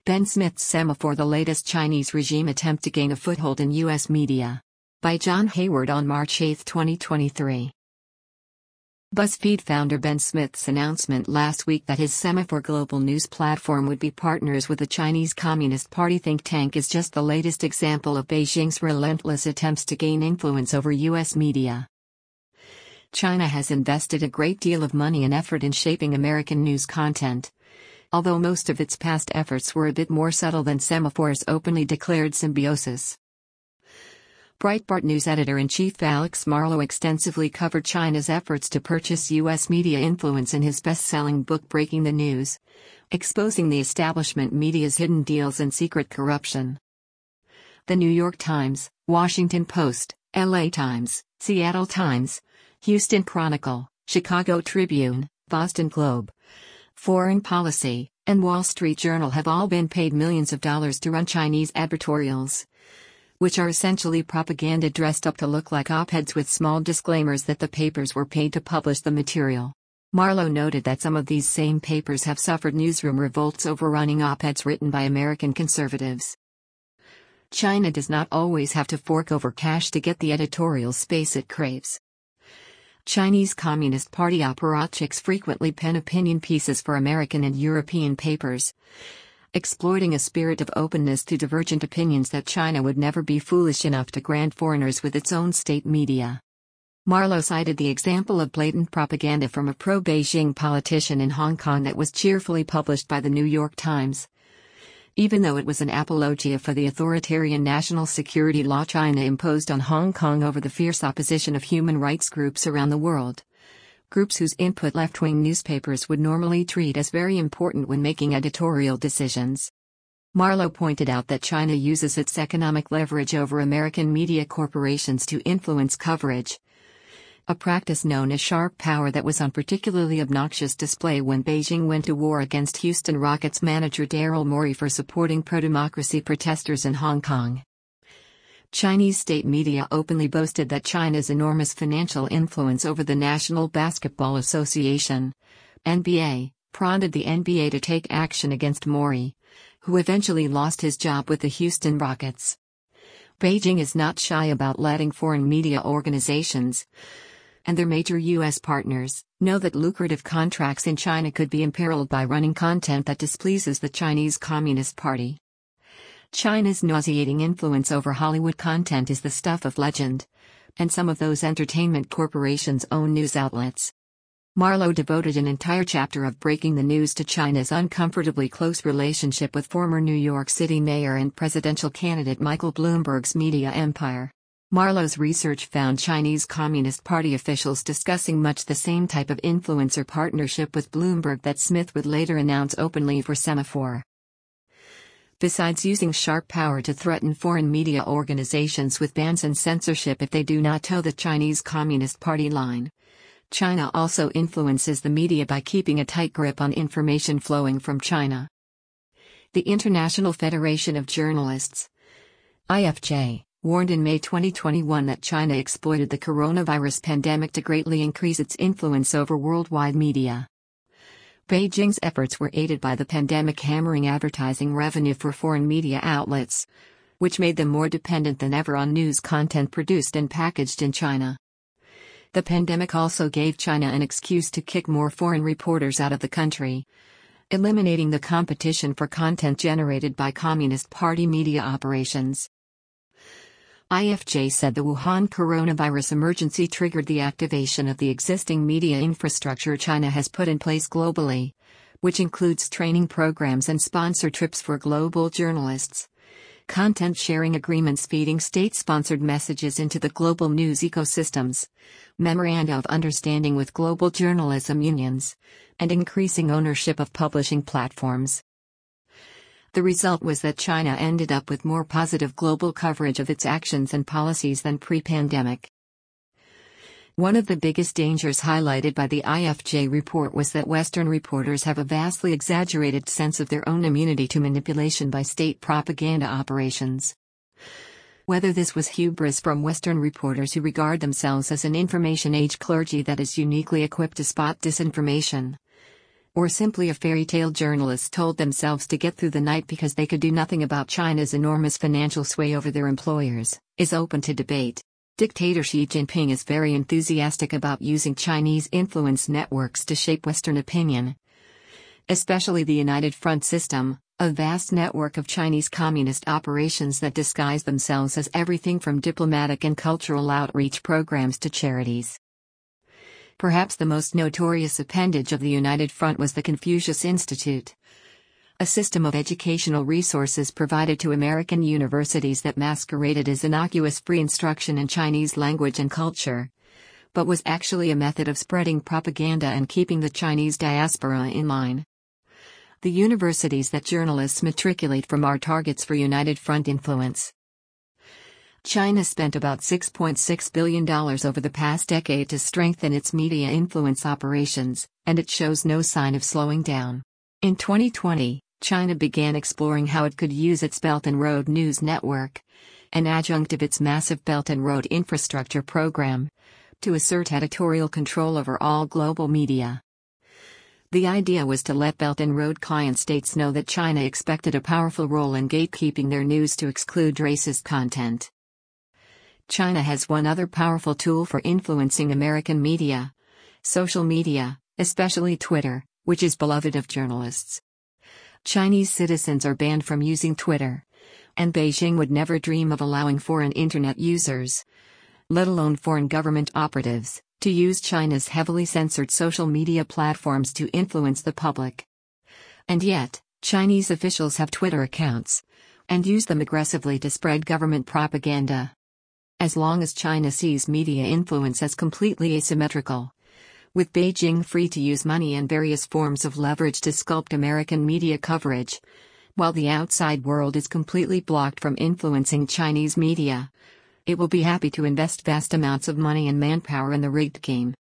Ben Smith's Semaphore: The Latest Chinese Regime Attempt to Gain a Foothold in U.S. Media. By John Hayward on March 8, 2023. BuzzFeed founder Ben Smith's announcement last week that his Semaphore global news platform would be partners with the Chinese Communist Party think tank is just the latest example of Beijing's relentless attempts to gain influence over U.S. media. China has invested a great deal of money and effort in shaping American news content, although most of its past efforts were a bit more subtle than Semaphore's openly declared symbiosis. Breitbart News editor-in-chief Alex Marlow extensively covered China's efforts to purchase U.S. media influence in his best-selling book Breaking the News, exposing the establishment media's hidden deals and secret corruption. The New York Times, Washington Post, LA Times, Seattle Times, Houston Chronicle, Chicago Tribune, Boston Globe, Foreign Policy, and Wall Street Journal have all been paid millions of dollars to run Chinese advertorials, which are essentially propaganda dressed up to look like op-eds with small disclaimers that the papers were paid to publish the material. Marlow noted that some of these same papers have suffered newsroom revolts over running op-eds written by American conservatives. China does not always have to fork over cash to get the editorial space it craves. Chinese Communist Party apparatchiks frequently pen opinion pieces for American and European papers, exploiting a spirit of openness to divergent opinions that China would never be foolish enough to grant foreigners with its own state media. Marlow cited the example of blatant propaganda from a pro-Beijing politician in Hong Kong that was cheerfully published by the New York Times, even though it was an apologia for the authoritarian national security law China imposed on Hong Kong over the fierce opposition of human rights groups around the world. Groups whose input left-wing newspapers would normally treat as very important when making editorial decisions. Marlow pointed out that China uses its economic leverage over American media corporations to influence coverage, a practice known as sharp power that was on particularly obnoxious display when Beijing went to war against Houston Rockets manager Daryl Morey for supporting pro-democracy protesters in Hong Kong. Chinese state media openly boasted that China's enormous financial influence over the National Basketball Association, NBA, prompted the NBA to take action against Morey, who eventually lost his job with the Houston Rockets. Beijing is not shy about letting foreign media organizations, and their major U.S. partners, know that lucrative contracts in China could be imperiled by running content that displeases the Chinese Communist Party. China's nauseating influence over Hollywood content is the stuff of legend, and some of those entertainment corporations own news outlets. Marlow devoted an entire chapter of Breaking the News to China's uncomfortably close relationship with former New York City mayor and presidential candidate Michael Bloomberg's media empire. Marlow's research found Chinese Communist Party officials discussing much the same type of influencer partnership with Bloomberg that Smith would later announce openly for Semaphore. Besides using sharp power to threaten foreign media organizations with bans and censorship if they do not toe the Chinese Communist Party line, China also influences the media by keeping a tight grip on information flowing from China. The International Federation of Journalists, IFJ, warned in May 2021 that China exploited the coronavirus pandemic to greatly increase its influence over worldwide media. Beijing's efforts were aided by the pandemic hammering advertising revenue for foreign media outlets, which made them more dependent than ever on news content produced and packaged in China. The pandemic also gave China an excuse to kick more foreign reporters out of the country, eliminating the competition for content generated by Communist Party media operations. IFJ said the Wuhan coronavirus emergency triggered the activation of the existing media infrastructure China has put in place globally, which includes training programs and sponsor trips for global journalists, content sharing agreements feeding state-sponsored messages into the global news ecosystems, memoranda of understanding with global journalism unions, and increasing ownership of publishing platforms. The result was that China ended up with more positive global coverage of its actions and policies than pre-pandemic. One of the biggest dangers highlighted by the IFJ report was that Western reporters have a vastly exaggerated sense of their own immunity to manipulation by state propaganda operations. Whether this was hubris from Western reporters who regard themselves as an information age clergy that is uniquely equipped to spot disinformation, or simply a fairy tale journalists told themselves to get through the night because they could do nothing about China's enormous financial sway over their employers, is open to debate. Dictator Xi Jinping is very enthusiastic about using Chinese influence networks to shape Western opinion, especially the United Front system, a vast network of Chinese communist operations that disguise themselves as everything from diplomatic and cultural outreach programs to charities. Perhaps the most notorious appendage of the United Front was the Confucius Institute, a system of educational resources provided to American universities that masqueraded as innocuous free instruction in Chinese language and culture, but was actually a method of spreading propaganda and keeping the Chinese diaspora in line. The universities that journalists matriculate from are targets for United Front influence. China spent about $6.6 billion over the past decade to strengthen its media influence operations, and it shows no sign of slowing down. In 2020, China began exploring how it could use its Belt and Road News Network, an adjunct of its massive Belt and Road Infrastructure program, to assert editorial control over all global media. The idea was to let Belt and Road client states know that China expected a powerful role in gatekeeping their news to exclude racist content. China has one other powerful tool for influencing American media: social media, especially Twitter, which is beloved of journalists. Chinese citizens are banned from using Twitter, and Beijing would never dream of allowing foreign internet users, let alone foreign government operatives, to use China's heavily censored social media platforms to influence the public. And yet, Chinese officials have Twitter accounts, and use them aggressively to spread government propaganda. As long as China sees media influence as completely asymmetrical, with Beijing free to use money and various forms of leverage to sculpt American media coverage, while the outside world is completely blocked from influencing Chinese media, it will be happy to invest vast amounts of money and manpower in the rigged game.